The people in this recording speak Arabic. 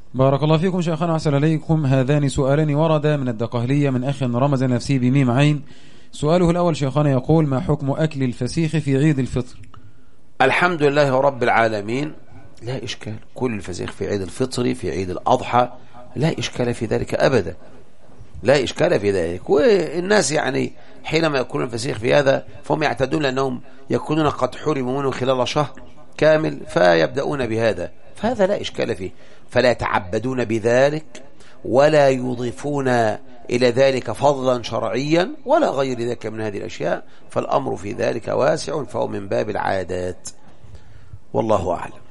بارك الله فيكم شيخنا وأحسن إليكم. هذان سؤالان وردا من الدقهلية من أخ رمز نفسه بميم عين. سؤاله الأول شيخنا يقول: ما حكم أكل الفسيخ في عيد الفطر؟ الحمد لله رب العالمين، لا إشكال. كل الفسيخ في عيد الفطر، في عيد الأضحى، لا إشكال في ذلك أبدا، لا إشكال في ذلك. والناس يعني حينما يأكلون الفسيخ في هذا فهم يعتدون لأنهم يكونون قد حرموا منه خلال شهر كامل، فيبدأون بهذا، فهذا لا إشكال فيه. فلا يتعبدون بذلك ولا يضيفون إلى ذلك فضلا شرعيا ولا غير ذلك من هذه الأشياء، فالأمر في ذلك واسع، فهو من باب العادات، والله أعلم.